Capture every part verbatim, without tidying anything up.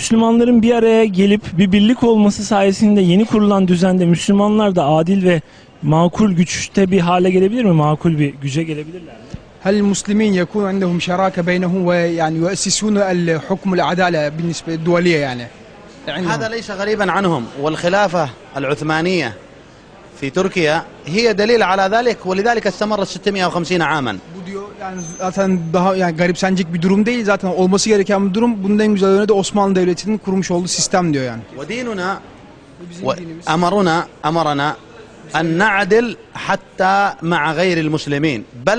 Müslümanların bir araya gelip bir birlik olması sayesinde yeni kurulan düzende Müslümanlar da adil ve makul güçte bir hale gelebilir mi? Makul bir güce gelebilirler mi? هل المسلمين يكون عندهم شراكة بينهم ويعني يؤسسون الحكم العدالة بالنسبة الدولية يعني؟ هذا ليس غريبا عنهم، والخلافة العثمانية في تركيا هي دليل على ذلك، ولذلك استمرت ستمائة وخمسين عاما. Bu diyor yani zaten daha yani garipsenecek bir durum değil, zaten olması gereken bir durum. Bunun en güzel örneği de Osmanlı Devleti'nin kurmuş olduğu sistem diyor yani. وديننا أمرنا أمرنا أن نعدل حتى مع غير المسلمين، بل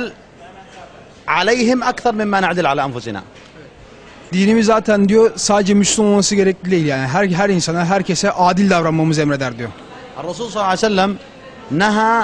عليهم أكثر مما نعدل على أنفسنا. Dinimiz zaten diyor sadece Müslüman olması gerekli değil, yani her her insana, herkese adil davranmamızı emreder diyor. الرسول صلى الله عليه وسلم نهى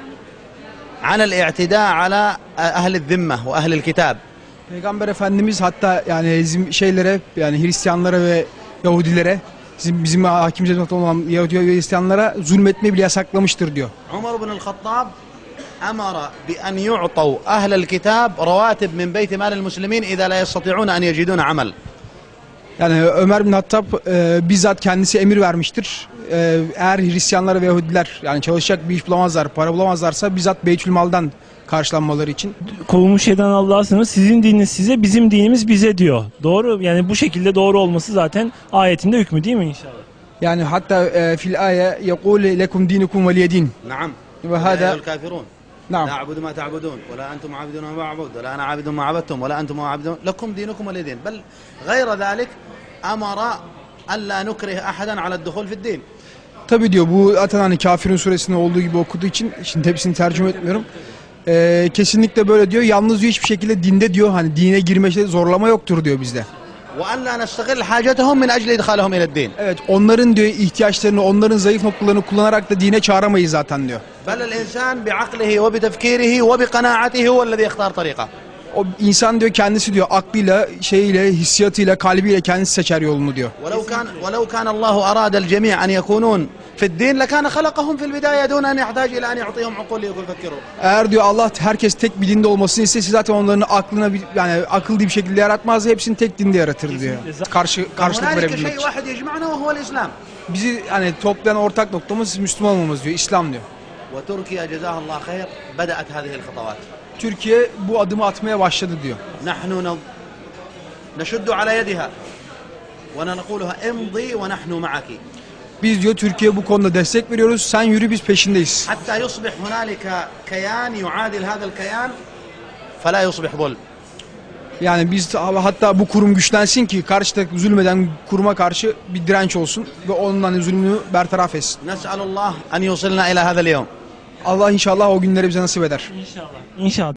عن الاعتداء على أهل الذمة وأهل الكتاب. Peygamber Efendimiz hatta yani bizim şeylere, yani Hristiyanlara ve Yahudilere, bizim bizim hakimiyet olan Yahudi ve Hristiyanlara zulmetmeyi bile yasaklamıştır diyor. عمر بن الخطاب أمر بأن يعطوا أهل الكتاب رواتب من بيت مال المسلمين إذا لا يستطيعون أن يجدون عمل. Yani Ömer bin Hattab e, bizzat kendisi emir vermiştir. E, eğer Hristiyanlar ve Yahudiler yani çalışacak bir iş bulamazlar, para bulamazlarsa bizzat Beytülmal'dan karşılanmaları için. Kovulmuş eden Allah'a sınır, sizin dininiz size, bizim dinimiz bize diyor. Doğru, yani bu şekilde doğru olması zaten ayetinde hükmü değil mi inşallah? Yani hatta e, fil aye yekul lekum dinukum veliyedin. نعم. Ve hada الكافرون. نعم. لا أعبد ما تعبدون ولا أنتم عابدون ما أعبد ولا أنا عابد ما عبدتم ولا أنتم عابدون لكم دينكم ولي دين، بل غير ذلك أمر ألا نكره أحدا على الدخول في الدين. Tabi diyor, bu zaten hani Kafirun suresinde olduğu gibi okuduğu için şimdi hepsini tercüme etmiyorum. Ee, kesinlikle böyle diyor. Yalnız diyor hiçbir şekilde dinde diyor hani dine girmekte zorlama yoktur diyor bizde. وألا نستغل حاجتهم من أجل إدخالهم إلى الدين. Evet, onların diyor ihtiyaçlarını, onların zayıf noktalarını kullanarak da dine çağıramayız zaten diyor. بل الإنسان بعقله وبتفكيره وبقناعته هو الذي يختار طريقه. O insan diyor kendisi diyor aklıyla, şeyiyle, hissiyatıyla, kalbiyle kendisi seçer yolunu diyor. ولو كان ولو كان الله أراد الجميع أن يكونون في الدين لكان خلقهم في البداية دون أن يحتاج إلى أن يعطيهم عقول يفكروا. Eğer diyor Allah herkes tek bir dinde olmasını istese zaten onların aklına bir, yani akıllı bir şekilde yaratmaz, hepsini tek dinde yaratır diyor. Karşı karşılık هنالك verebilmek شيء için. واحد يجمعنا وهو الإسلام. Bizi hani toplayan ortak noktamız Müslüman olmamız diyor, İslam diyor. وتركيا جزاها الله خير بدأت هذه الخطوات. Türkiye bu adımı atmaya başladı diyor. نحن نشد على يدها ونقولها امضي ونحن معك. Biz diyor Türkiye bu konuda destek veriyoruz. Sen yürü, biz peşindeyiz. حتى يصبح هنالك كيان يعادل هذا الكيان فلا يصبح ظلم. Yani biz hatta bu kurum güçlensin ki karşıdaki zulmeden kuruma karşı bir direnç olsun ve ondan zulmünü bertaraf etsin. نسأل الله أن يوصلنا إلى هذا اليوم. Allah inşallah o günleri bize nasip eder. İnşallah. İnşallah.